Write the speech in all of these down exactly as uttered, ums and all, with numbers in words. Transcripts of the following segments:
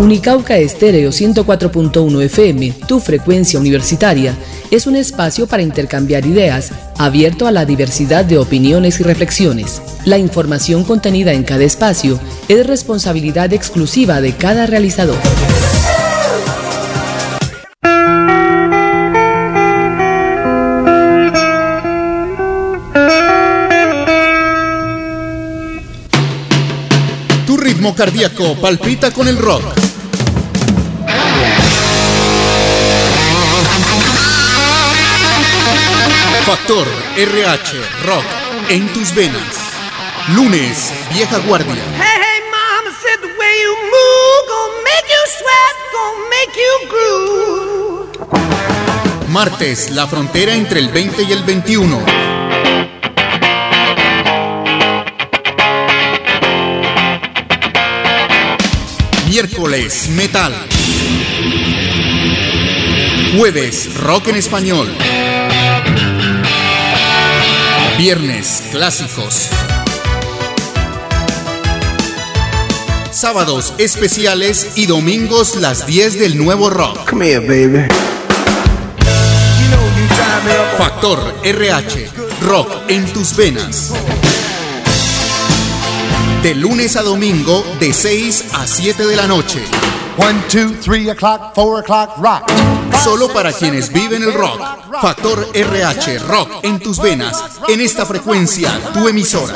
Unicauca Estéreo ciento cuatro punto uno F M, tu frecuencia universitaria, es un espacio para intercambiar ideas, abierto a la diversidad de opiniones y reflexiones. La información contenida en cada espacio es responsabilidad exclusiva de cada realizador. Tu ritmo cardíaco palpita con el rock. Factor R H Rock en tus venas. Lunes, Vieja Guardia. Hey, hey, mama said the way you move gonna make you sweat, gonna make you groove. Martes, la frontera entre el veinte y el veintiuno. Miércoles, metal. Jueves, rock en español. Viernes, clásicos. Sábados, especiales y domingos, las diez del nuevo rock. Come here, baby. Factor R H, rock en tus venas. De lunes a domingo, de seis a siete de la noche. One, two, three o'clock, four o'clock, rock. Solo para quienes viven el rock. Factor R H, rock en tus venas. En esta frecuencia, tu emisora.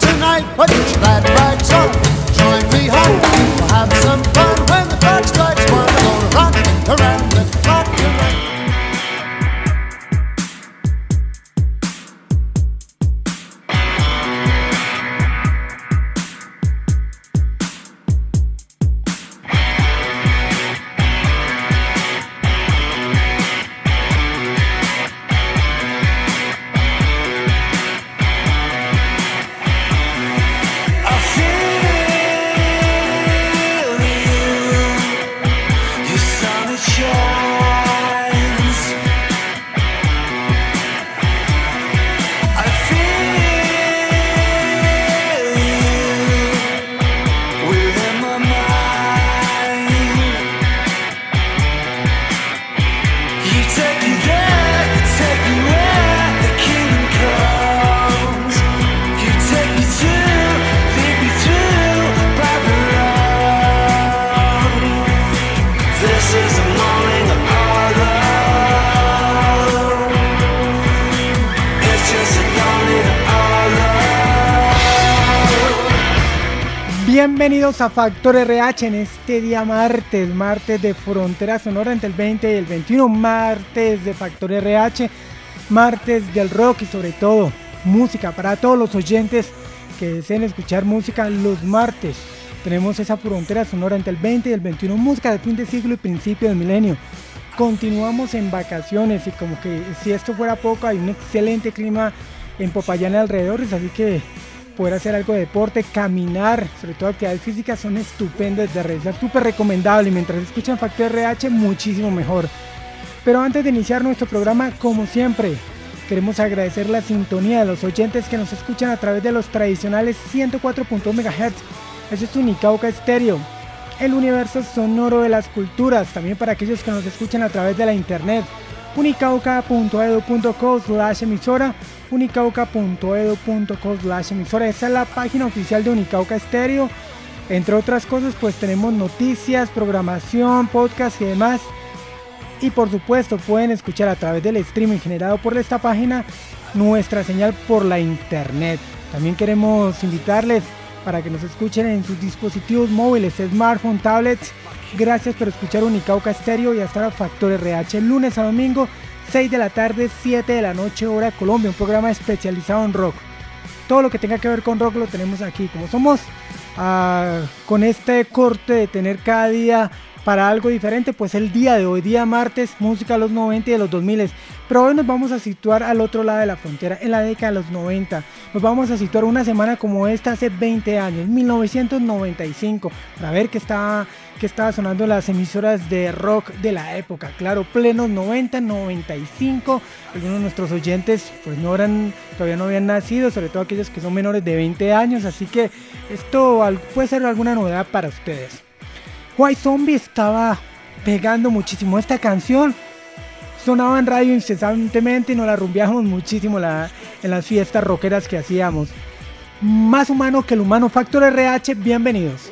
Bienvenidos a Factor R H en este día martes, martes de Frontera Sonora entre el veinte y el veintiuno, martes de Factor R H, martes del rock y sobre todo música para todos los oyentes que deseen escuchar música los martes. Tenemos esa Frontera Sonora entre el veinte y el veintiuno, música de fin de siglo y principio del milenio. Continuamos en vacaciones y como que si esto fuera poco, hay un excelente clima en Popayán y alrededores, así que poder hacer algo de deporte, caminar, sobre todo actividades físicas son estupendas de realizar, súper recomendable, y mientras escuchan Factor R H muchísimo mejor. Pero antes de iniciar nuestro programa, como siempre, queremos agradecer la sintonía de los oyentes que nos escuchan a través de los tradicionales ciento cuatro punto uno megahertz. Eso es Unicauca Estéreo, el universo sonoro de las culturas, también para aquellos que nos escuchan a través de la internet, unicauca punto edu punto co slash emisora, unicauca punto edu punto co slash emisora. Esa es la página oficial de Unicauca Estéreo. Entre otras cosas, pues tenemos noticias, programación, podcast y demás. Y por supuesto pueden escuchar a través del streaming generado por esta página nuestra señal por la internet. También queremos invitarles para que nos escuchen en sus dispositivos móviles, smartphone, tablets. Gracias por escuchar Unicauca Estéreo y hasta Factor R H, lunes a domingo, seis de la tarde, siete de la noche, hora Colombia, un programa especializado en rock. Todo lo que tenga que ver con rock lo tenemos aquí. Como somos uh, con este corte de tener cada día para algo diferente, pues el día de hoy, día martes, música de los noventa y de los dos mil. Pero hoy nos vamos a situar al otro lado de la frontera, en la década de los noventa. Nos vamos a situar una semana como esta hace veinte años, mil novecientos noventa y cinco, para ver qué estaba, qué estaba sonando en las emisoras de rock de la época. Claro, plenos noventa, noventa y cinco. Algunos de nuestros oyentes pues no eran, todavía no habían nacido, sobre todo aquellos que son menores de veinte años, así que esto puede ser alguna novedad para ustedes. White Zombie estaba pegando muchísimo esta canción. Sonaba en radio incesantemente y nos la rumbeábamos muchísimo la, en las fiestas rockeras que hacíamos. Más humano que el humano, Factor R H, bienvenidos.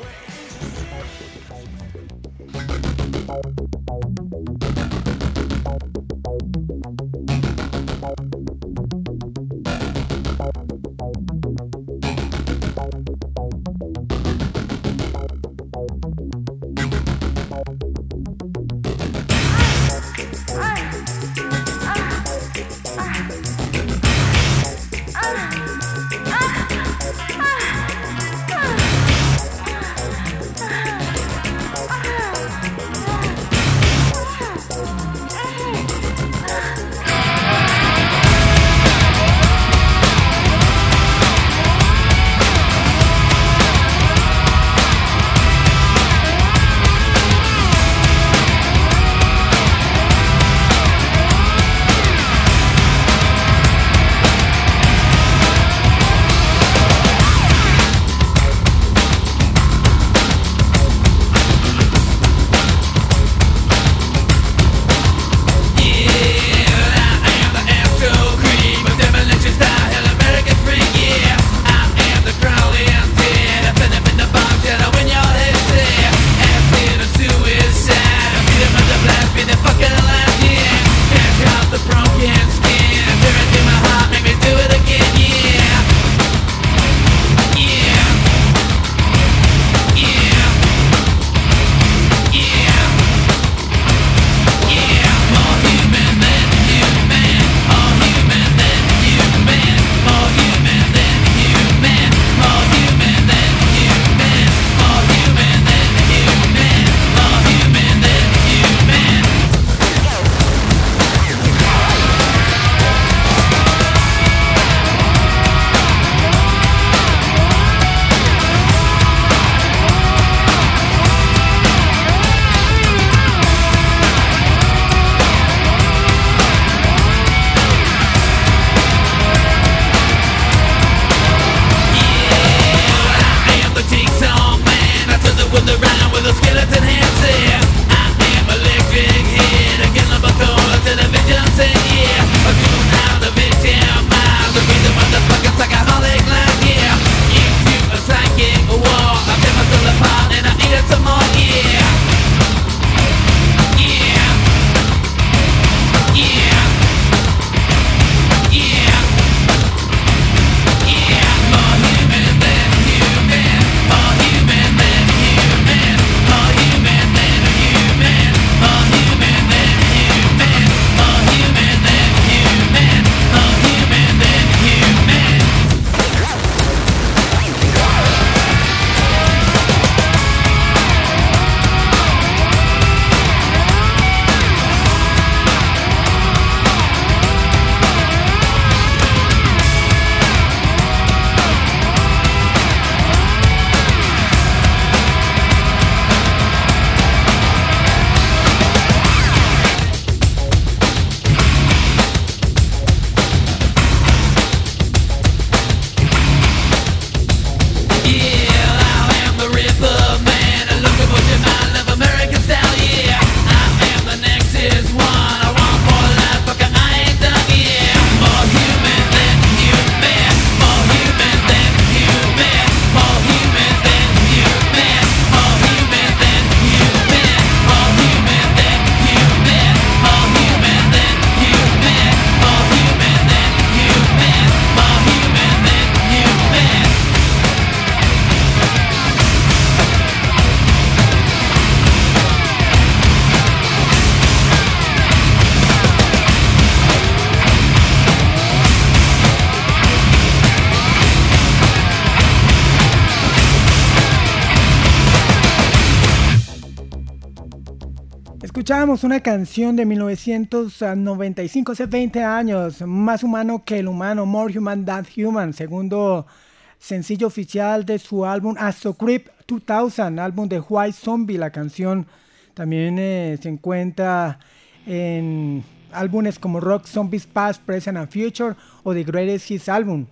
Escuchábamos una canción de mil novecientos noventa y cinco, hace veinte años, Más humano que el humano, More Human Than Human, segundo sencillo oficial de su álbum Astro Creep dos mil, álbum de White Zombie. La canción también eh, se encuentra en álbumes como Rock Zombies Past, Present and Future o The Greatest Hits Album.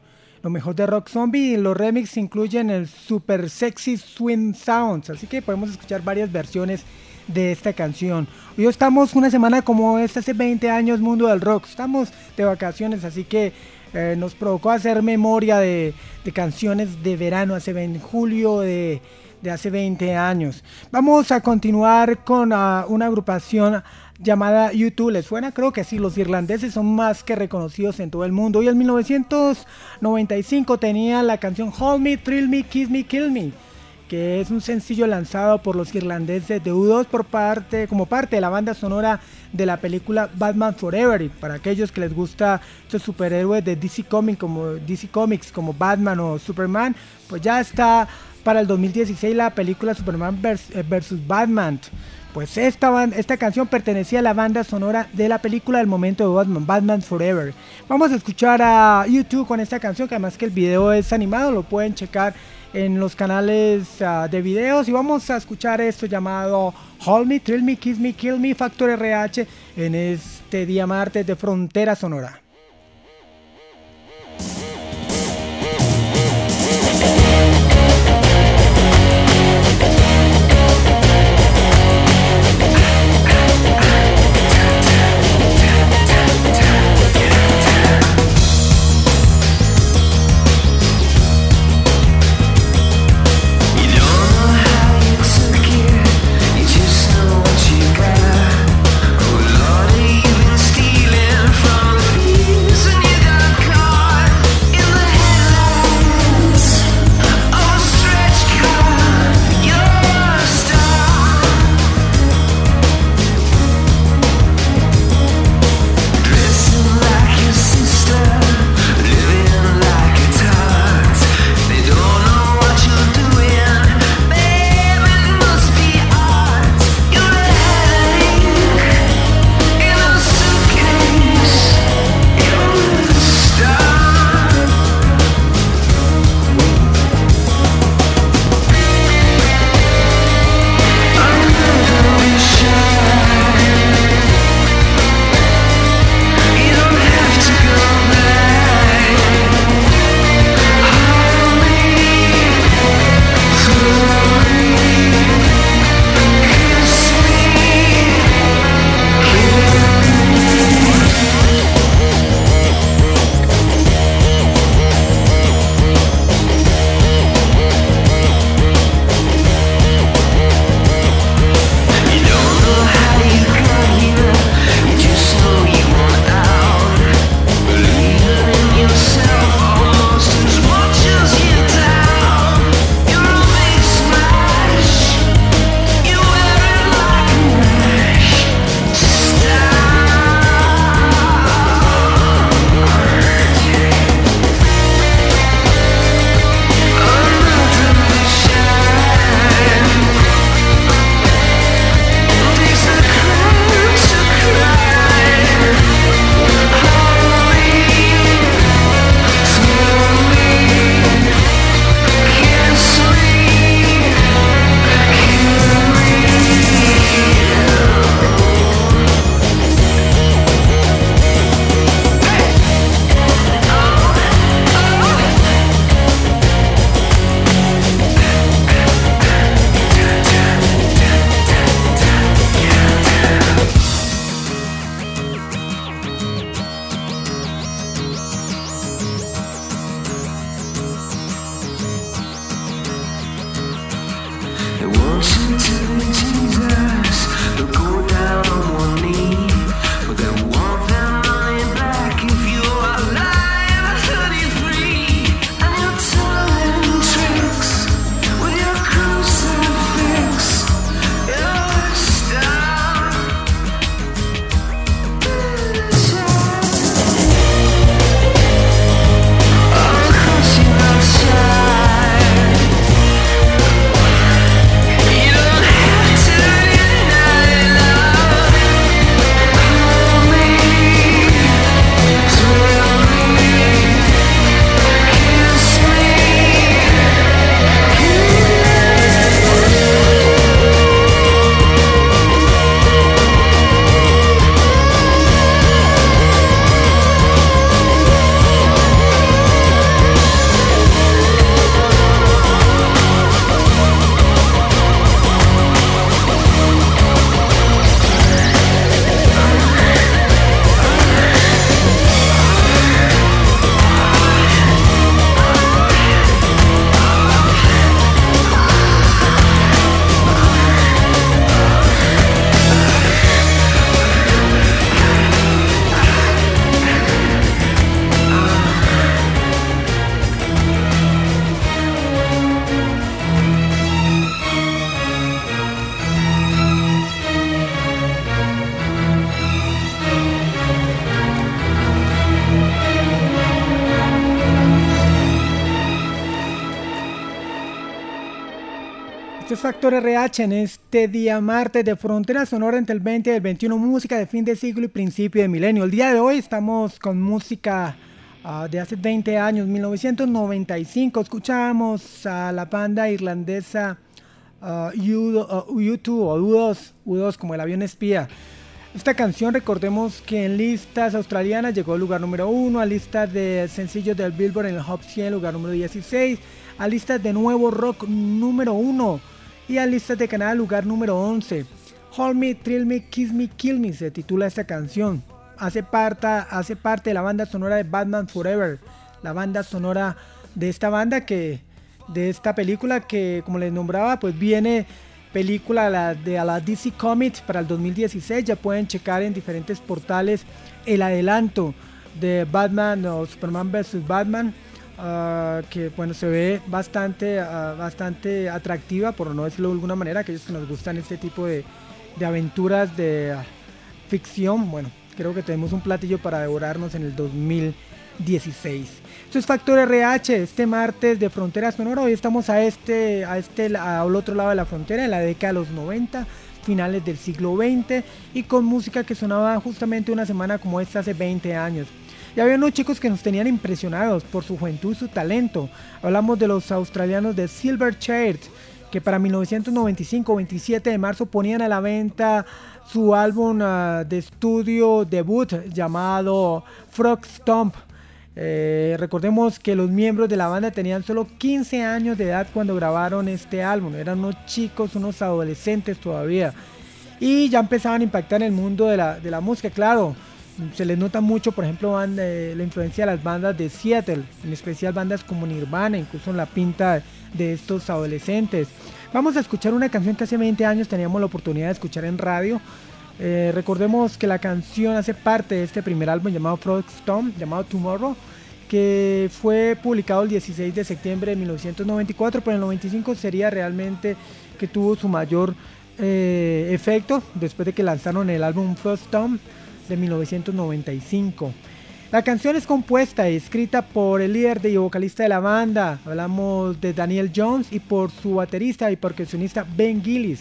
lo mejor de Rock Zombie, y los remixes incluyen el Super Sexy Swing Sounds, así que podemos escuchar varias versiones de esta canción. Hoy estamos una semana como esta, hace veinte años, mundo del rock, estamos de vacaciones, así que eh, nos provocó hacer memoria de, de canciones de verano, hace en julio de, de hace veinte años. Vamos a continuar con uh, una agrupación llamada U dos. ¿Les suena? Creo que sí, los irlandeses son más que reconocidos en todo el mundo. Y en mil novecientos noventa y cinco tenía la canción Hold Me, Thrill Me, Kiss Me, Kill Me, que es un sencillo lanzado por los irlandeses de U dos por parte, como parte de la banda sonora de la película Batman Forever. Y para aquellos que les gusta estos superhéroes de D C Comics como, D C Comics como Batman o Superman, pues ya está para el dos mil dieciséis la película Superman versus Batman. Pues esta, banda, esta canción pertenecía a la banda sonora de la película del momento de Batman, Batman Forever. Vamos a escuchar a U dos con esta canción, que además que el video es animado, lo pueden checar en los canales uh, de videos. Y vamos a escuchar esto llamado Hold Me, Thrill Me, Kiss Me, Kill Me, Factor R H, en este día martes de Frontera Sonora. Stealing from the Factor R H en este día martes de Frontera Sonora entre el veinte y el veintiuno, música de fin de siglo y principio de milenio. El día de hoy estamos con música uh, de hace veinte años, mil novecientos noventa y cinco. Escuchamos a la banda irlandesa uh, U dos o U dos, U dos como el avión espía. Esta canción, recordemos que en listas australianas llegó al lugar número uno, a listas de sencillos del Billboard en el Hot cien, lugar número dieciséis, a listas de nuevo rock número uno y a listas de Canadá lugar número once. Hold Me, Thrill Me, Kiss Me, Kill Me se titula esta canción. Hace parte, hace parte de la banda sonora de Batman Forever, la banda sonora de esta banda que, de esta película que, como les nombraba, pues viene película la, de a la D C Comics para el dos mil dieciséis. Ya pueden checar en diferentes portales el adelanto de Batman o Superman versus. Batman, uh, que bueno, se ve bastante, uh, bastante atractiva, por no decirlo de alguna manera, aquellos que nos gustan este tipo de, de aventuras de uh, ficción. Bueno, creo que tenemos un platillo para devorarnos en el dos mil dieciséis. Esto es Factor R H, este martes de Frontera Sonora. Hoy estamos a este, a este, al otro lado de la frontera, en la década de los noventa, finales del siglo veinte, y con música que sonaba justamente una semana como esta hace veinte años. Y había unos chicos que nos tenían impresionados por su juventud y su talento. Hablamos de los australianos de Silverchair, que para mil novecientos noventa y cinco, veintisiete de marzo, ponían a la venta su álbum uh, de estudio debut llamado Frog Stomp. Eh, recordemos que los miembros de la banda tenían solo quince años de edad cuando grabaron este álbum. Eran unos chicos, unos adolescentes todavía, y ya empezaban a impactar en el mundo de la, de la música. Claro, se les nota mucho, por ejemplo, banda, eh, la influencia de las bandas de Seattle, en especial bandas como Nirvana, incluso en la pinta de estos adolescentes. Vamos a escuchar una canción que hace veinte años teníamos la oportunidad de escuchar en radio. Eh, recordemos que la canción hace parte de este primer álbum llamado Frog Stomp, llamado Tomorrow, que fue publicado el dieciséis de septiembre de mil novecientos noventa y cuatro, pero en el noventa y cinco sería realmente que tuvo su mayor eh, efecto después de que lanzaron el álbum Frog Stomp de mil novecientos noventa y cinco. La canción es compuesta y escrita por el líder y vocalista de la banda, hablamos de Daniel Jones, y por su baterista y percusionista Ben Gillis.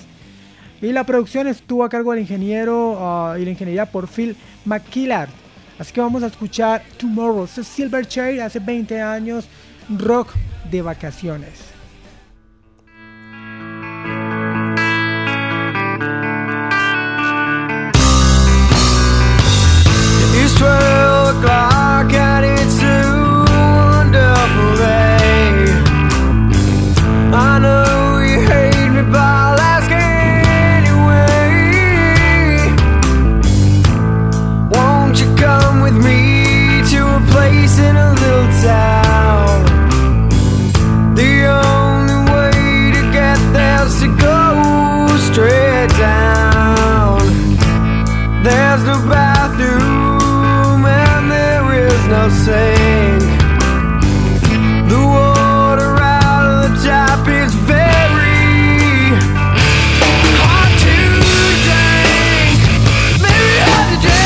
Y la producción estuvo a cargo del ingeniero uh, y la ingeniería por Phil McKillard. Así que vamos a escuchar Tomorrow, Silverchair, hace veinte años, rock de vacaciones. It's twelve o'clock and it's a wonderful day. I know you hate me, but I'll ask anyway. Won't you come with me to a place in a little town? The only way to get there is to go straight down. There's no bathroom and there is no sink. The water out of the tap is very hard to drink, very hard to drink.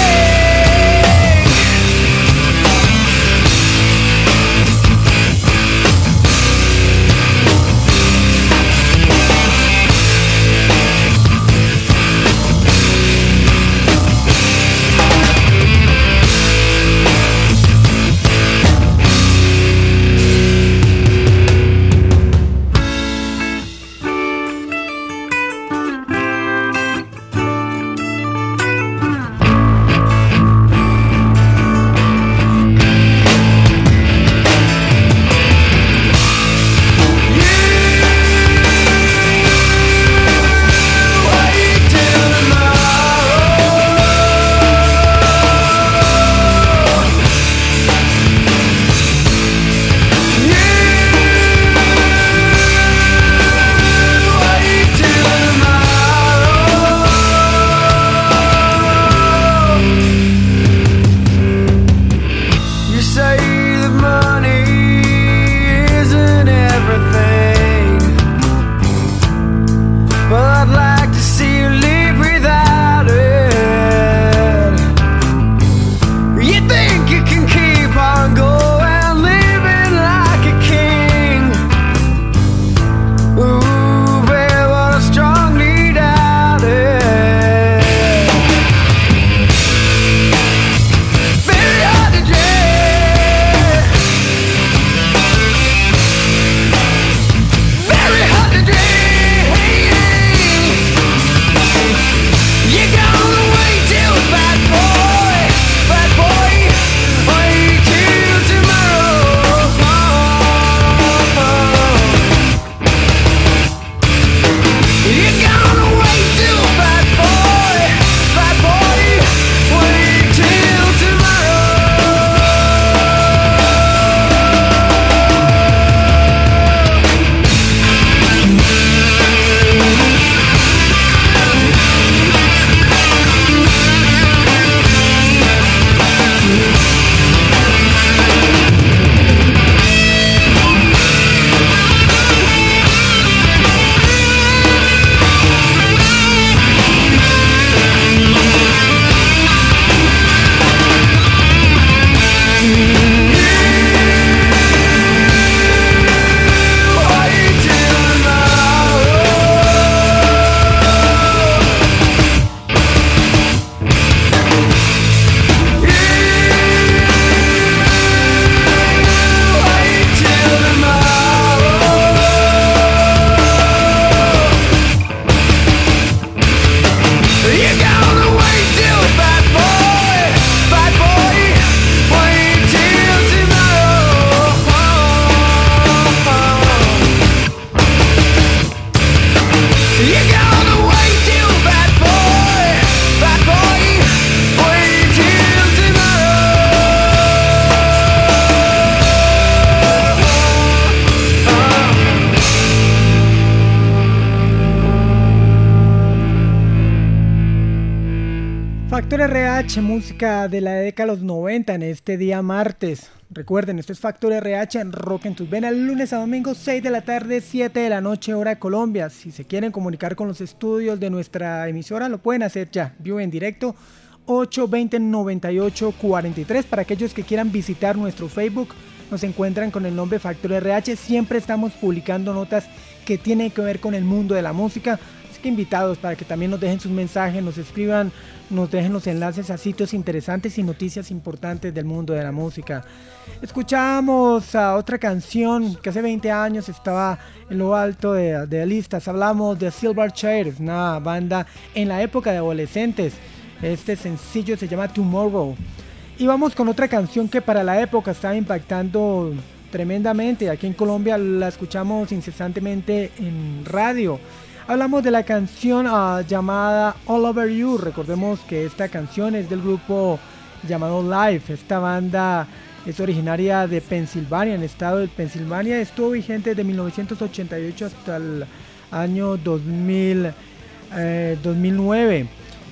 Factor R H, música de la década de los noventa en este día martes. Recuerden, esto es Factor R H en Rock en tus venas, lunes a domingo, seis de la tarde, siete de la noche, hora de Colombia. Si se quieren comunicar con los estudios de nuestra emisora, lo pueden hacer ya, vivo en directo, ocho veinte, noventa y ocho, cuarenta y tres. Para aquellos que quieran visitar nuestro Facebook, nos encuentran con el nombre Factor R H. Siempre estamos publicando notas que tienen que ver con el mundo de la música. Así que invitados para que también nos dejen sus mensajes, nos escriban, nos dejen los enlaces a sitios interesantes y noticias importantes del mundo de la música. Escuchamos a otra canción que hace veinte años estaba en lo alto de, de listas. Hablamos de Silverchair, una banda en la época de adolescentes. Este sencillo se llama Tomorrow. Y vamos con otra canción que para la época estaba impactando tremendamente. Aquí en Colombia la escuchamos incesantemente en radio. Hablamos de la canción uh, llamada All Over You. Recordemos que esta canción es del grupo llamado Live. Esta banda es originaria de Pensilvania, en el estado de Pensilvania. Estuvo vigente desde mil novecientos ochenta y ocho hasta el año dos mil, eh, dos mil nueve.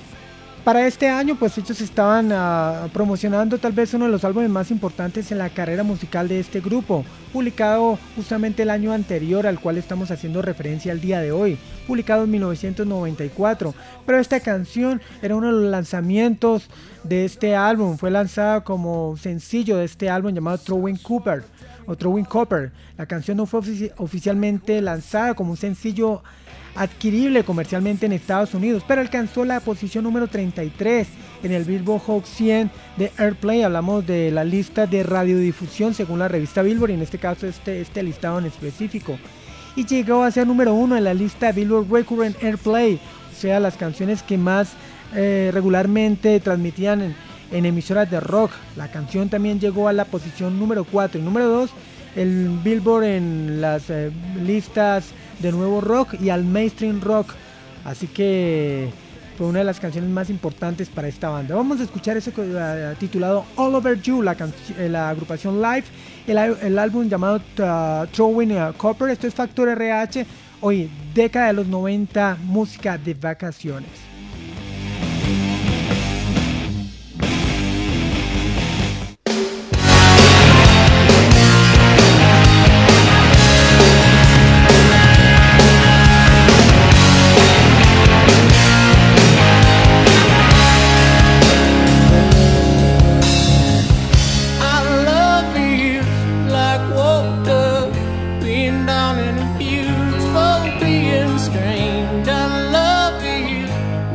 Para este año, pues ellos estaban uh, promocionando tal vez uno de los álbumes más importantes en la carrera musical de este grupo, publicado justamente el año anterior al cual estamos haciendo referencia al día de hoy, publicado en mil novecientos noventa y cuatro. Pero esta canción era uno de los lanzamientos de este álbum, fue lanzada como sencillo de este álbum llamado Throwing Cooper o Throwing Copper. La canción no fue ofici- oficialmente lanzada como un sencillo adquirible comercialmente en Estados Unidos, pero alcanzó la posición número treinta y tres en el Billboard Hot cien de Airplay. Hablamos de la lista de radiodifusión según la revista Billboard, y en este caso este, este listado en específico, y llegó a ser número uno en la lista Billboard Recurrent Airplay, o sea, las canciones que más eh, regularmente transmitían en, en emisoras de rock. La canción también llegó a la posición número cuatro y número dos el Billboard en las eh, listas de nuevo rock y al mainstream rock, así que fue una de las canciones más importantes para esta banda. Vamos a escuchar eso uh, titulado All Over You, la, la agrupación Live, el, el álbum llamado uh, Throwing uh, Copper. Esto es Factor R H, hoy década de los noventa, música de vacaciones. Down in a beautiful being strange. I love you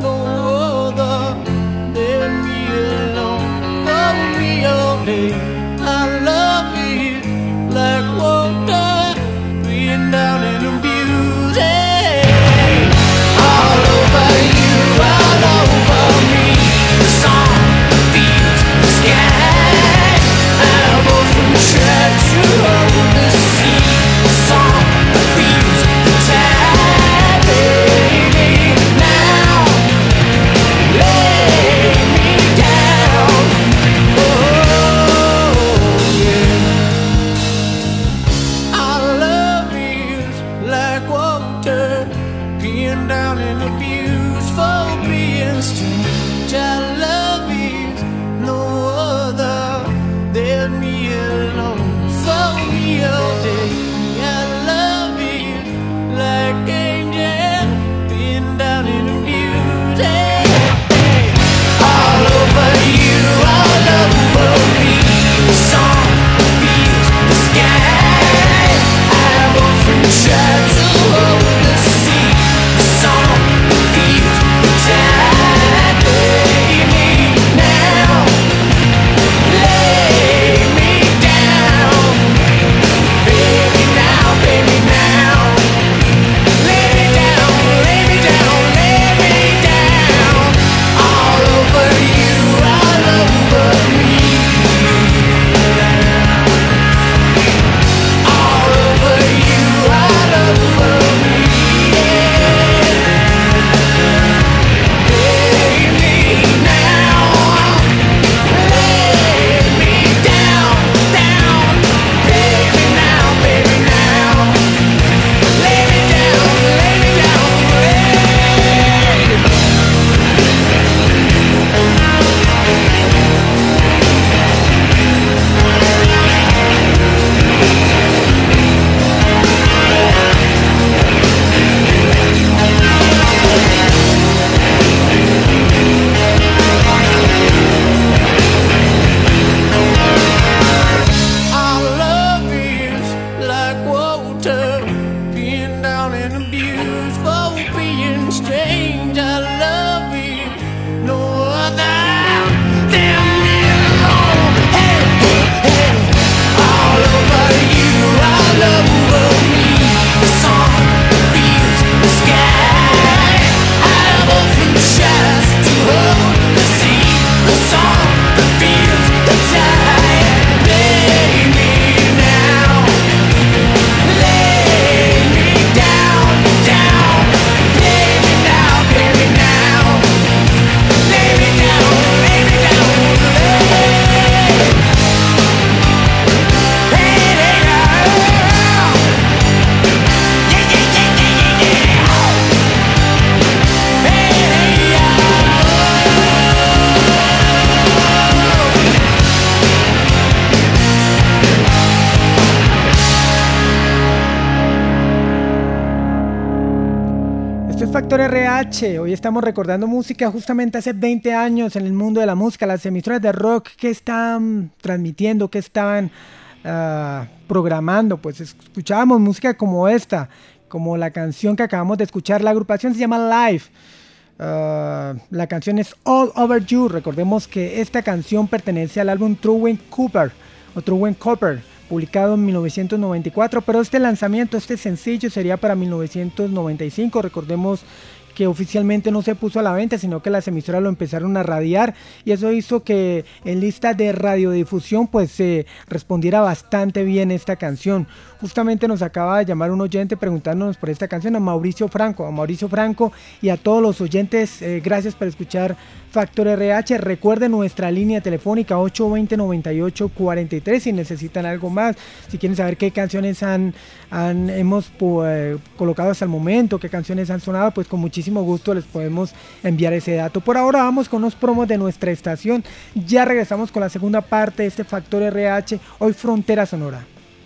H. Hoy estamos recordando música justamente hace veinte años en el mundo de la música, las emisoras de rock que estaban transmitiendo, que estaban uh, programando, pues escuchábamos música como esta, como la canción que acabamos de escuchar. La agrupación se llama Live. Uh, la canción es All Over You. Recordemos que esta canción pertenece al álbum True Wayne Cooper o True Wayne Cooper, publicado en mil novecientos noventa y cuatro, pero este lanzamiento, este sencillo sería para mil novecientos noventa y cinco. Recordemos que oficialmente no se puso a la venta, sino que las emisoras lo empezaron a radiar, y eso hizo que en lista de radiodifusión pues se eh, respondiera bastante bien esta canción. Justamente nos acaba de llamar un oyente preguntándonos por esta canción, a Mauricio Franco, a Mauricio Franco y a todos los oyentes, eh, gracias por escuchar Factor R H. Recuerden nuestra línea telefónica ocho dos cero, nueve ocho cuatro tres si necesitan algo más, si quieren saber qué canciones han, han hemos pues, colocado hasta el momento, qué canciones han sonado, pues con muchísimo gusto les podemos enviar ese dato. Por ahora vamos con unos promos de nuestra estación, ya regresamos con la segunda parte de este Factor R H, hoy Frontera Sonora.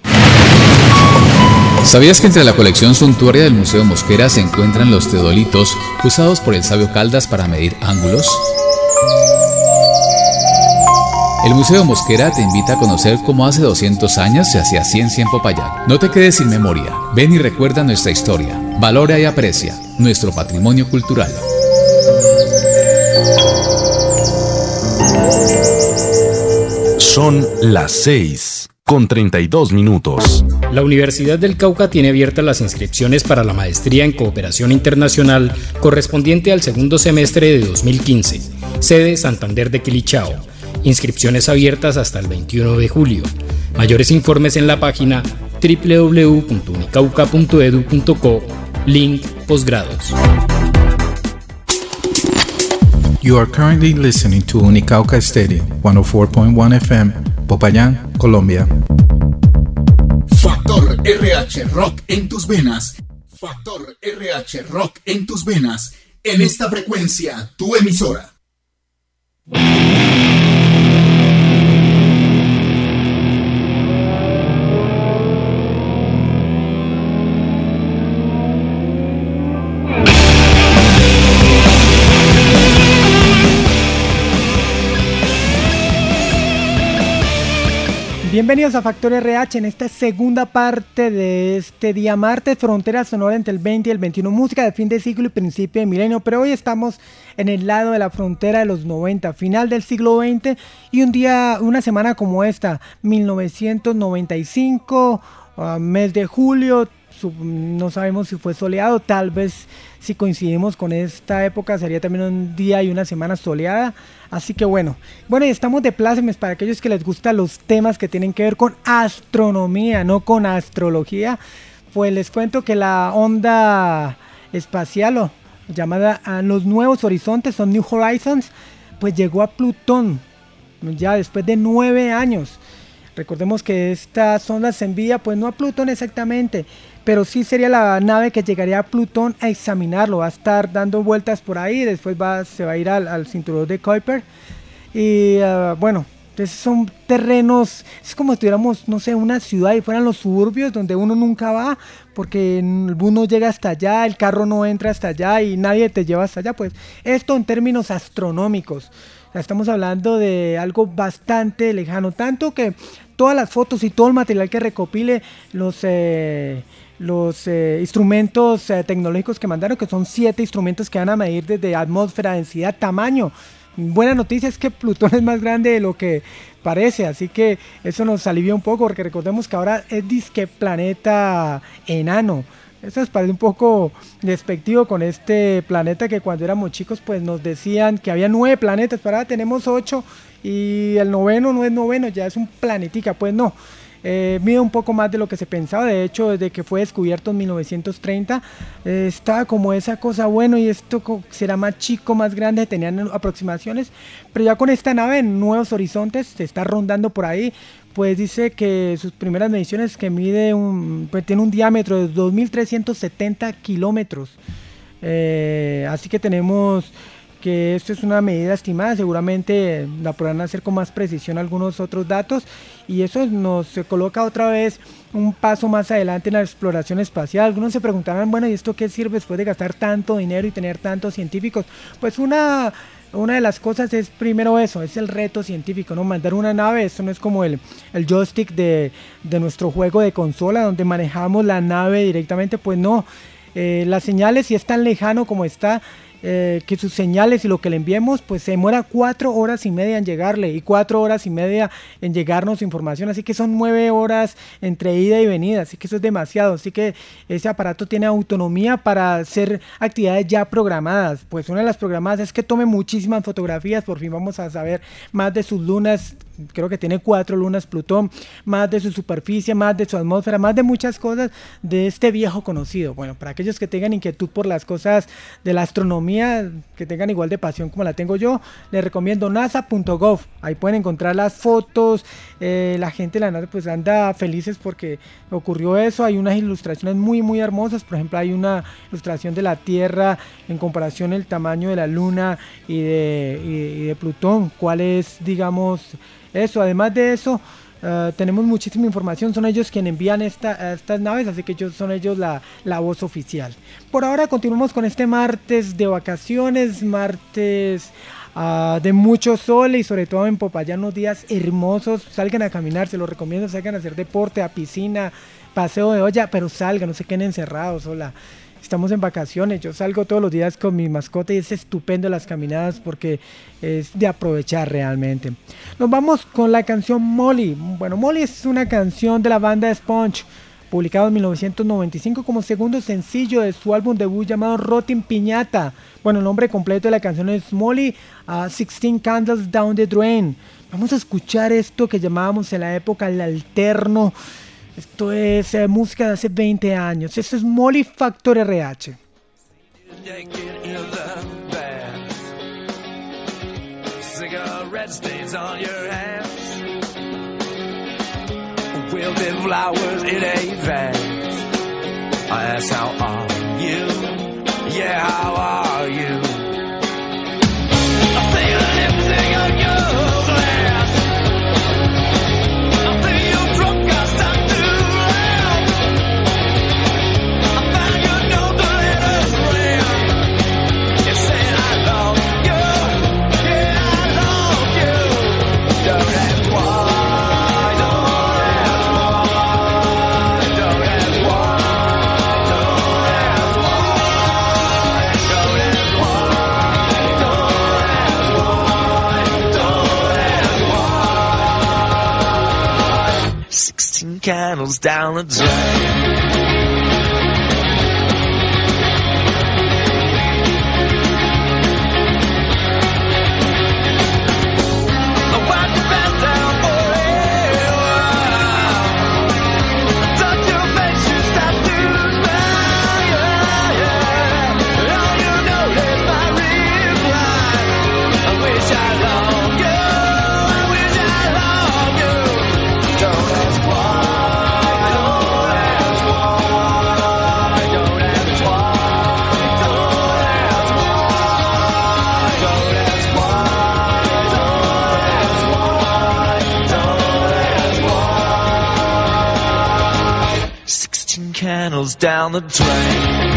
¿Sabías que entre la colección suntuaria del Museo Mosquera se encuentran los teodolitos usados por el sabio Caldas para medir ángulos? El Museo Mosquera te invita a conocer cómo hace doscientos años se hacía ciencia en Popayán. No te quedes sin memoria, ven y recuerda nuestra historia, valora y aprecia nuestro patrimonio cultural. Son las seis con treinta y dos minutos. La Universidad del Cauca tiene abiertas las inscripciones para la maestría en Cooperación Internacional correspondiente al segundo semestre de dos mil quince, sede Santander de Quilichao. Inscripciones abiertas hasta el veintiuno de julio. Mayores informes en la página doble u doble u doble u punto unicauca punto edu punto co, link posgrados. You are currently listening to Unicauca Stereo, ciento cuatro punto uno F M, Popayán, Colombia. Factor R H Rock en tus venas. Factor R H Rock en tus venas. En esta frecuencia, tu emisora. Bienvenidos a Factor R H en esta segunda parte de este día martes, Frontera Sonora entre el veinte y el veintiuno, música de fin de siglo y principio de milenio, pero hoy estamos en el lado de la frontera de los noventa, final del siglo veinte, y un día, una semana como esta, mil novecientos noventa y cinco, uh, mes de julio, no sabemos si fue soleado, tal vez si coincidimos con esta época sería también un día y una semana soleada, así que bueno, bueno y estamos de plácemes para aquellos que les gustan los temas que tienen que ver con astronomía, no con astrología, pues les cuento que la onda espacial o llamada a los nuevos horizontes, son New Horizons, pues llegó a Plutón ya después de nueve años. Recordemos que esta sonda se envía, pues no a Plutón exactamente, pero sí sería la nave que llegaría a Plutón a examinarlo, va a estar dando vueltas por ahí, después va, se va a ir al, al cinturón de Kuiper, y uh, bueno, entonces son terrenos, es como si tuviéramos, no sé, una ciudad y fueran los suburbios donde uno nunca va, porque el bus no llega hasta allá, el carro no entra hasta allá y nadie te lleva hasta allá, pues esto en términos astronómicos. Estamos hablando de algo bastante lejano, tanto que todas las fotos y todo el material que recopile los, eh, los eh, instrumentos eh, tecnológicos que mandaron, que son siete instrumentos que van a medir desde atmósfera, densidad, tamaño. Buena noticia es que Plutón es más grande de lo que parece, así que eso nos alivia un poco, porque recordemos que ahora es disque planeta enano. Eso nos parece un poco despectivo con este planeta que cuando éramos chicos pues nos decían que había nueve planetas, pero ahora tenemos ocho y el noveno no es noveno, ya es un planetica, pues no. Eh, mide un poco más de lo que se pensaba, de hecho desde que fue descubierto en mil novecientos treinta eh, estaba como esa cosa, bueno, y esto será más chico, más grande, tenían aproximaciones, pero ya con esta nave en Nuevos Horizontes se está rondando por ahí, pues dice que sus primeras mediciones que mide un, pues tiene un diámetro de dos mil trescientos setenta kilómetros, eh, así que tenemos que esto es una medida estimada, seguramente la podrán hacer con más precisión algunos otros datos, y eso nos coloca otra vez un paso más adelante en la exploración espacial. Algunos se preguntarán, bueno, ¿y esto qué sirve después de gastar tanto dinero y tener tantos científicos? Pues una... Una de las cosas es primero eso, es el reto científico, ¿no? Mandar una nave, esto no es como el, el joystick de, de nuestro juego de consola donde manejamos la nave directamente, pues no. Eh, las señales, si es tan lejano como está, eh, que sus señales y lo que le enviemos, pues se demora cuatro horas y media en llegarle y cuatro horas y media en llegarnos información, así que son nueve horas entre ida y venida, así que eso es demasiado, así que ese aparato tiene autonomía para hacer actividades ya programadas. Pues una de las programadas es que tome muchísimas fotografías, por fin vamos a saber más de sus lunas, creo que tiene cuatro lunas Plutón, más de su superficie, más de su atmósfera, más de muchas cosas de este viejo conocido. Bueno, para aquellos que tengan inquietud por las cosas de la astronomía, que tengan igual de pasión como la tengo yo, les recomiendo nasa punto gov, ahí pueden encontrar las fotos, eh, la gente de la NASA pues anda felices porque ocurrió eso, hay unas ilustraciones muy muy hermosas, por ejemplo hay una ilustración de la Tierra en comparación el tamaño de la Luna y de, y, y de Plutón, cuál es, digamos, eso. Además de eso, Uh, tenemos muchísima información, son ellos quienes envían esta, estas naves, así que ellos son ellos la, la voz oficial. Por ahora continuamos con este martes de vacaciones, martes uh, de mucho sol, y sobre todo en Popayán unos días hermosos. Salgan a caminar, se los recomiendo, salgan a hacer deporte, a piscina, paseo de olla, pero salgan, no se queden encerrados. Hola, estamos en vacaciones, yo salgo todos los días con mi mascota y es estupendo las caminadas porque es de aprovechar realmente. Nos vamos con la canción Molly. Bueno, Molly es una canción de la banda Sponge, publicado en mil novecientos noventa y cinco como segundo sencillo de su álbum debut llamado Rotting Piñata. Bueno, el nombre completo de la canción es Molly, uh, sixteen Candles Down the Drain. Vamos a escuchar esto que llamábamos en la época el alterno. Esto es eh, música de hace veinte años. Esto es Molly Factor R H. Cigarette stains on your hands, wilted flowers in a vase. I ask, how are you? Yeah, how are you? I see your lipstick on your glass. I see you drunk, I start to laugh. I found your note, the letters read. You said I love you. Yeah, I love you. Don't ask why, don't ask why, don't ask why, don't ask why, don't ask why, don't ask why, don't ask why. Sixteen candles down the drain. Candles down the drain.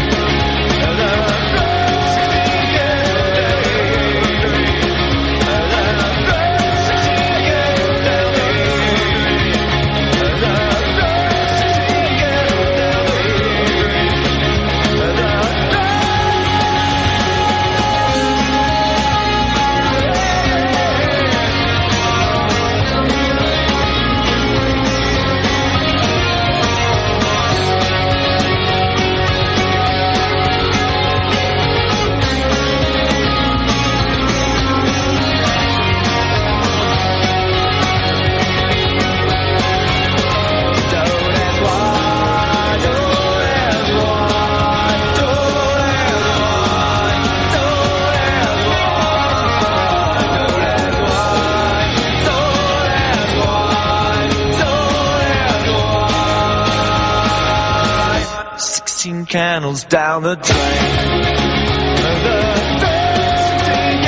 Candles down the drain. The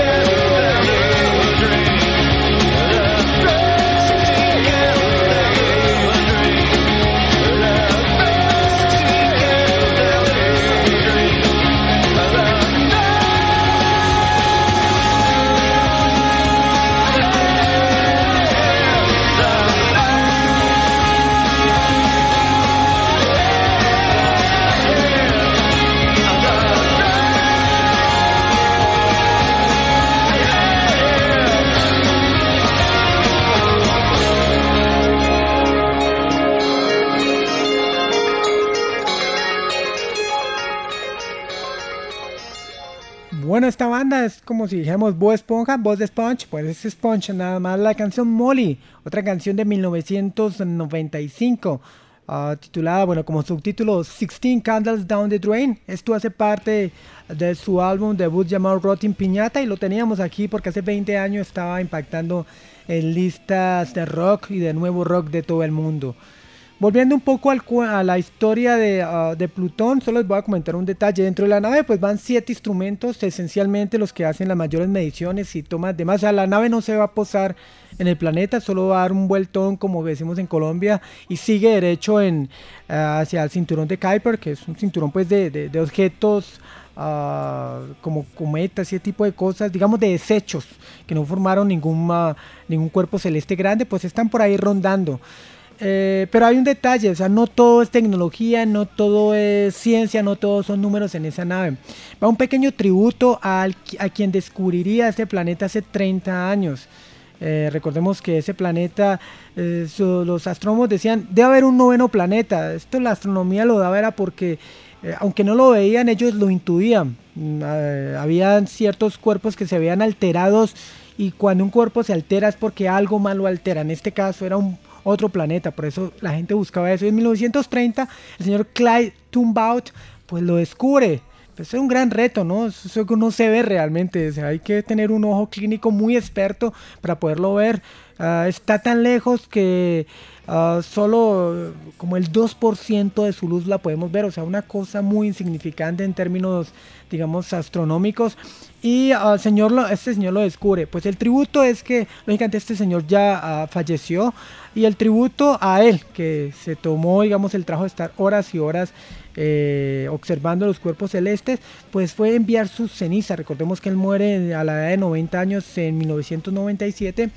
Bueno, esta banda es como si dijéramos Bob Esponja, voz de Sponge, pues es Sponge, nada más. La canción Molly, otra canción de mil novecientos noventa y cinco, uh, titulada, bueno, como subtítulo sixteen Candles Down the Drain. Esto hace parte de su álbum debut llamado Rotting Piñata y lo teníamos aquí porque hace veinte años estaba impactando en listas de rock y de nuevo rock de todo el mundo. Volviendo un poco al, a la historia de, uh, de Plutón, solo les voy a comentar un detalle. Dentro de la nave pues van siete instrumentos, esencialmente los que hacen las mayores mediciones y tomas de masa. La nave no se va a posar en el planeta, solo va a dar un vueltón como decimos en Colombia y sigue derecho en, uh, hacia el cinturón de Kuiper, que es un cinturón pues de, de, de objetos uh, como cometas y ese tipo de cosas, digamos de desechos que no formaron ningún, uh, ningún cuerpo celeste grande, pues están por ahí rondando. Eh, pero hay un detalle, o sea, no todo es tecnología, no todo es ciencia, no todos son números en esa nave. Va un pequeño tributo al, a quien descubriría este planeta hace treinta años. Eh, recordemos que ese planeta, eh, so, los astrónomos decían, debe haber un noveno planeta. Esto la astronomía lo daba era porque, eh, aunque no lo veían, ellos lo intuían. Eh, habían ciertos cuerpos que se veían alterados y cuando un cuerpo se altera es porque algo más lo altera. En este caso era un otro planeta, por eso la gente buscaba eso. Y en mil novecientos treinta el señor Clyde Tombaugh pues lo descubre. Pues es un gran reto, ¿no? Eso no se ve realmente, o sea, hay que tener un ojo clínico muy experto para poderlo ver. Uh, está tan lejos que uh, solo como el dos por ciento de su luz la podemos ver, o sea, una cosa muy insignificante en términos, digamos, astronómicos. Y uh, señor lo, este señor lo descubre. Pues el tributo es que, lógicamente, este señor ya uh, falleció. Y el tributo a él, que se tomó, digamos, el trabajo de estar horas y horas eh, observando los cuerpos celestes, pues fue enviar sus cenizas. Recordemos que él muere a la edad de noventa años en mil novecientos noventa y siete.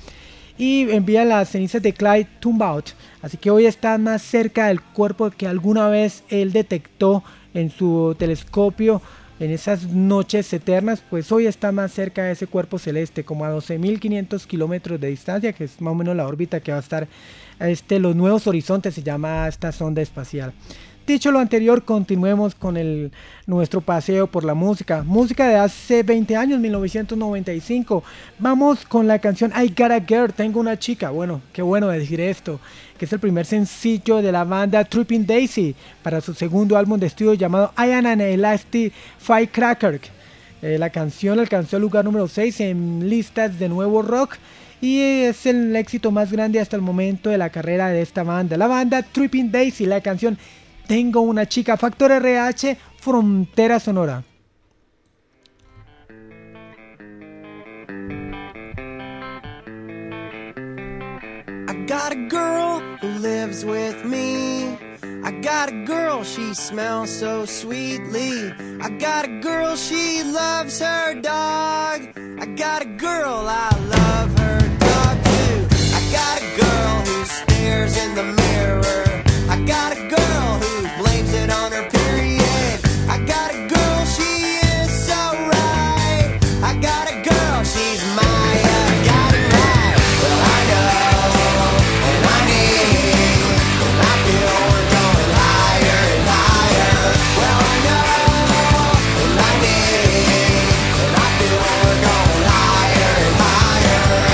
Y envía las cenizas de Clyde Tombaugh. Así que hoy está más cerca del cuerpo que alguna vez él detectó en su telescopio en esas noches eternas. Pues hoy está más cerca de ese cuerpo celeste, como a doce mil quinientos kilómetros de distancia, que es más o menos la órbita que va a estar este, los nuevos horizontes, se llama esta sonda espacial. Dicho lo anterior, continuemos con el, nuestro paseo por la música. Música de hace veinte años, mil novecientos noventa y cinco. Vamos con la canción I Got a Girl, Tengo una chica. Bueno, qué bueno decir esto, que es el primer sencillo de la banda Tripping Daisy para su segundo álbum de estudio llamado I Am an Elastic Firecracker. Eh, la canción alcanzó el lugar número seis en listas de nuevo rock y es el éxito más grande hasta el momento de la carrera de esta banda. La banda Tripping Daisy, la canción Tengo una chica, Factor R H, Frontera Sonora. I got a girl who lives with me. I got a girl, she smells so sweetly. I got a girl, she loves her dog. I got a girl, I love her dog too. I got a girl who stares in the mirror. I got a girl who blames it on her period. I got a girl, she is so right. I got a girl, she's my, I got it right. Well, I know, and I need, and I feel we're going higher and higher. Well, I know, and I need, and I feel we're going higher and higher.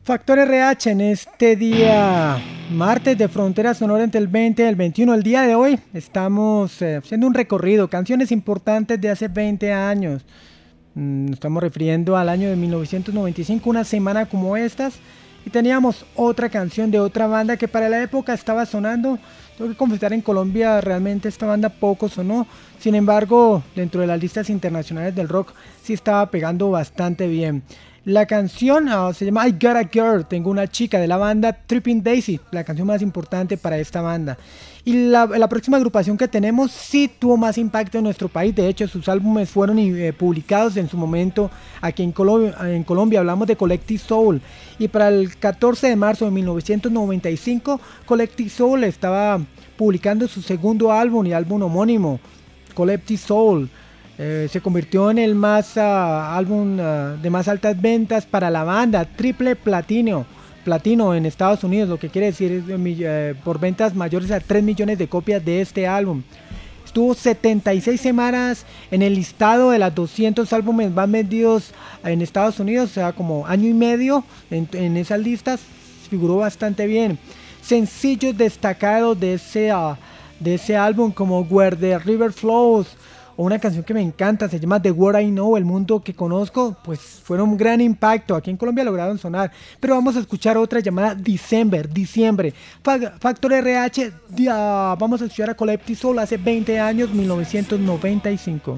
Factor R H en este día martes de Frontera Sonora entre el veinte y el veintiuno. El día de hoy estamos eh, haciendo un recorrido, canciones importantes de hace veinte años. Mm, nos estamos refiriendo al año de mil novecientos noventa y cinco, una semana como estas. Y teníamos otra canción de otra banda que para la época estaba sonando. Tengo que confesar, en Colombia realmente esta banda poco sonó. Sin embargo, dentro de las listas internacionales del rock sí estaba pegando bastante bien. La canción uh, se llama I Got a Girl, tengo una chica, de la banda Tripping Daisy, la canción más importante para esta banda. Y la, la próxima agrupación que tenemos sí tuvo más impacto en nuestro país. De hecho, sus álbumes fueron eh, publicados en su momento aquí en Colombia, en Colombia. Hablamos de Collective Soul. Y para el catorce de marzo de mil novecientos noventa y cinco, Collective Soul estaba publicando su segundo álbum y álbum homónimo, Collective Soul. Eh, se convirtió en el más uh, álbum uh, de más altas ventas para la banda, triple platino, platino en Estados Unidos, lo que quiere decir es, eh, por ventas mayores a tres millones de copias de este álbum. Estuvo setenta y seis semanas en el listado de las doscientos álbumes más vendidos en Estados Unidos, o sea, como año y medio en, en esas listas, figuró bastante bien. Sencillos destacados de ese, uh, de ese álbum como Where the River Flows, o una canción que me encanta, se llama The World I Know, el mundo que conozco, pues fueron un gran impacto. Aquí en Colombia lograron sonar, pero vamos a escuchar otra llamada December, diciembre. Factor R H, uh, vamos a escuchar a Collective Soul hace veinte años, mil novecientos noventa y cinco.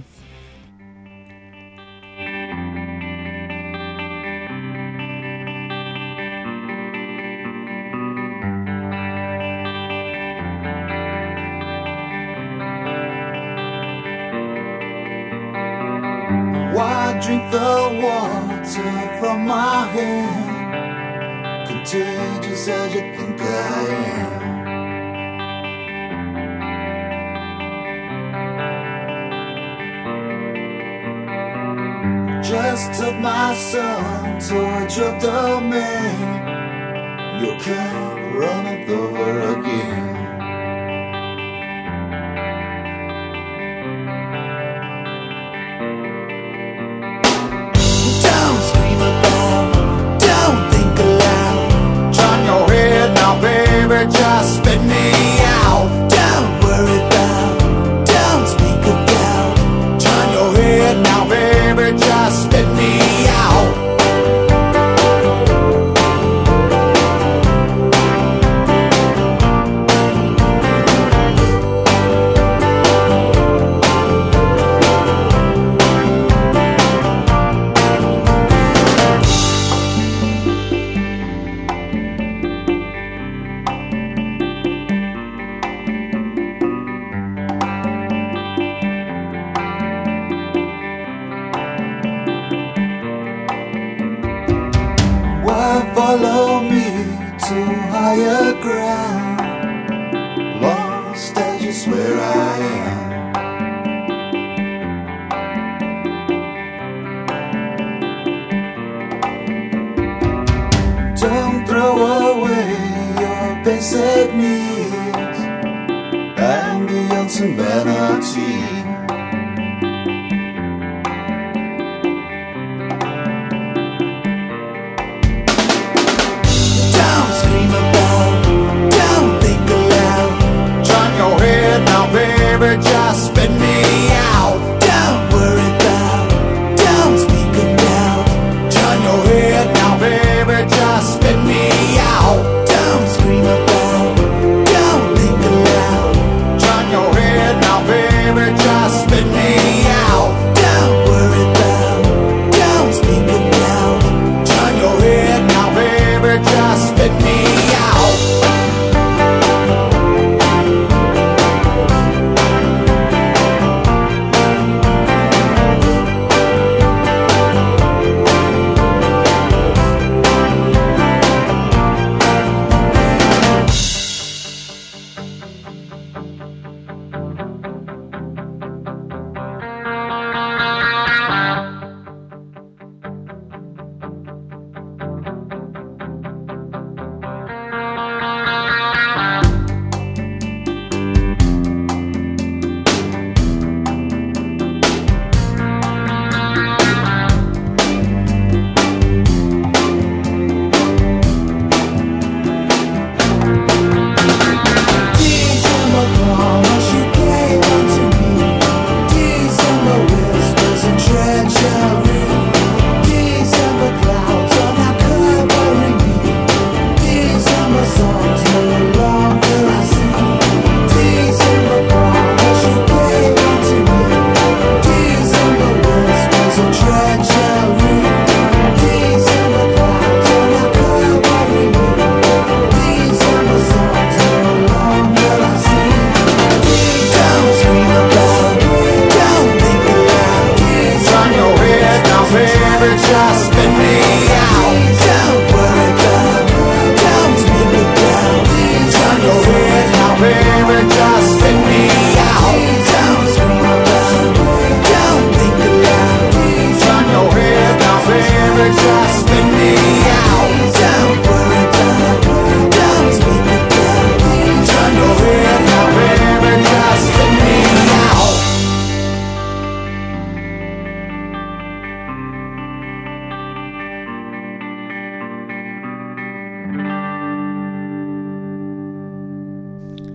Why drink the water from my hand? Contagious as you think I am. Just took my son towards your domain. You can't run it over again. Just spit me out. Don't worry about, don't speak about. Turn your head now, baby, just spit me out. Follow me to higher ground, lost as you swear I am. Don't throw away your basic needs and beyond some vanity. Baby, just spit me out. Don't worry about, don't speak about. Turn your head now, baby, just spit me out. Don't scream about, don't think aloud. Turn your head now, baby, just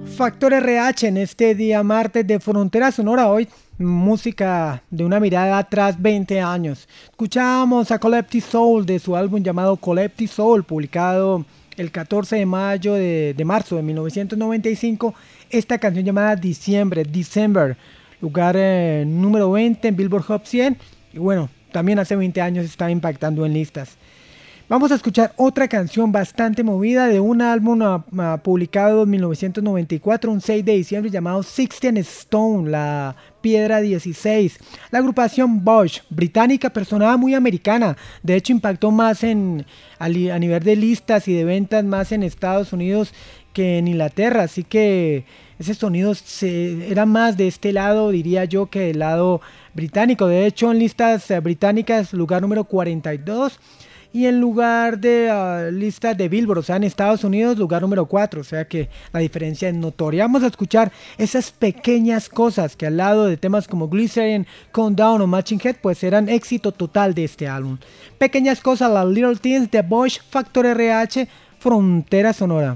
Factor R H en este día martes de Frontera Sonora. Hoy música de una mirada atrás veinte años. Escuchamos a Collective Soul de su álbum llamado Collective Soul, publicado el catorce de mayo de, de marzo de mil novecientos noventa y cinco. Esta canción llamada Diciembre, December, lugar eh, número veinte en Billboard Hot cien. Y bueno, también hace veinte años estaba impactando en listas. Vamos a escuchar otra canción bastante movida de un álbum uh, uh, publicado en mil novecientos noventa y cuatro, un seis de diciembre, llamado Sixteen Stone, la piedra dieciséis. La agrupación Bush, británica, pero sonaba muy americana. De hecho, impactó más en, a, li, a nivel de listas y de ventas más en Estados Unidos que en Inglaterra. Así que ese sonido se, era más de este lado, diría yo, que del lado británico. De hecho, en listas uh, británicas, lugar número cuarenta y dos. Y en lugar de uh, listas de Billboard, o sea, en Estados Unidos, lugar número cuatro. O sea que la diferencia es notoria. Vamos a escuchar esas pequeñas cosas que al lado de temas como Glycerin, Countdown o Matching Head, pues eran éxito total de este álbum. Pequeñas cosas, las Little Things de Bush, Factor R H, Frontera Sonora.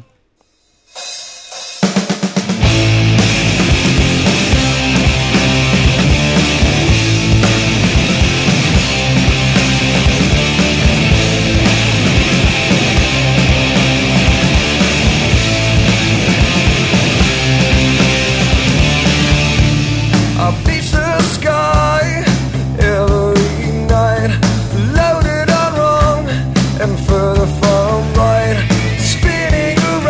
I beat the sky every night, loaded on wrong and further from right, spinning around.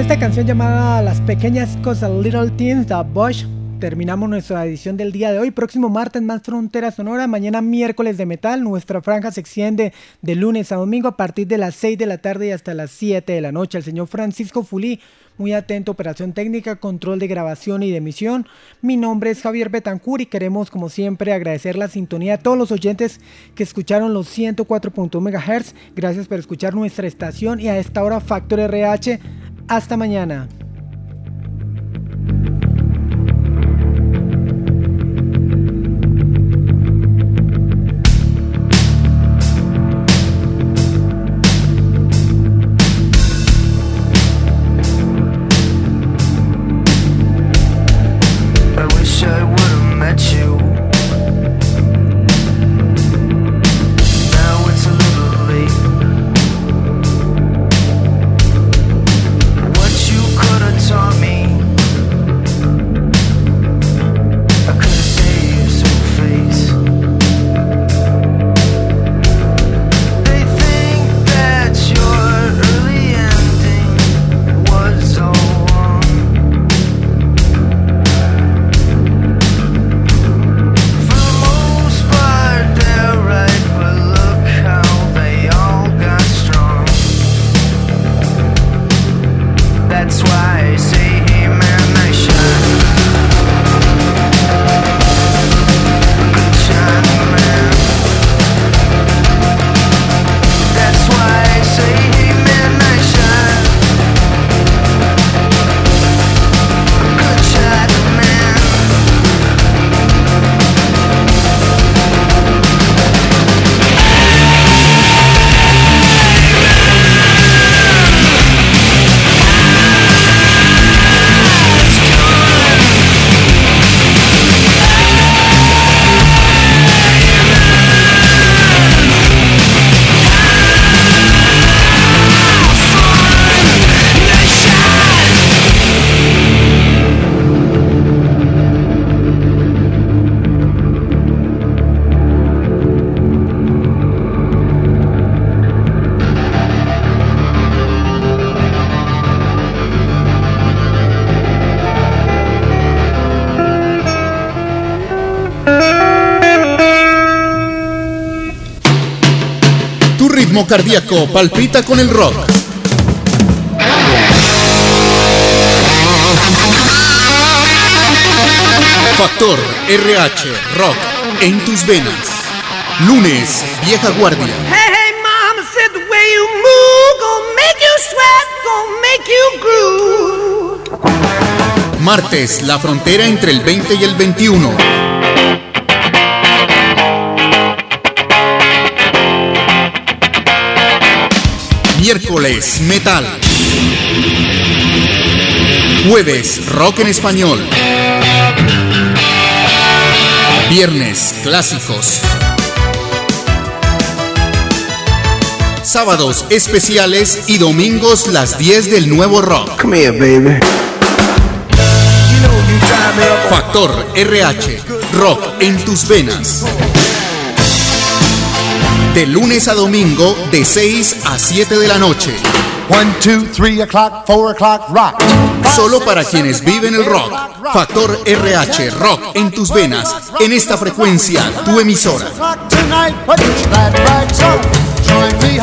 esta canción llamada Las Pequeñas Cosas, Little Things, The Bosch, terminamos nuestra edición del día de hoy. Próximo martes más Frontera Sonora, mañana miércoles de metal. Nuestra franja se extiende de lunes a domingo a partir de las seis de la tarde y hasta las siete de la noche. El señor Francisco Fulí, muy atento, operación técnica, control de grabación y de emisión. Mi nombre es Javier Betancur y queremos como siempre agradecer la sintonía a todos los oyentes que escucharon los ciento cuatro punto uno megahertz. Gracias por escuchar nuestra estación y a esta hora Factor R H. Hasta mañana. ritmo cardíaco palpita con el rock. Factor R H Rock en tus venas. Lunes, Vieja Guardia. Hey, hey, mama said the way you move gonna make you sweat, gonna make you groove. Martes, la frontera entre el veinte y el veintiuno. Miércoles, metal. Jueves, rock en español. Viernes, clásicos. Sábados, especiales y domingos, las diez del nuevo rock. Come here, baby. Factor R H, rock en tus venas. De lunes a domingo, de seis a siete de la noche. One, two, three o'clock, four o'clock, rock. Solo para quienes viven el rock. Factor R H, rock en tus venas. En esta frecuencia, tu emisora. Tonight, put that right on. Join me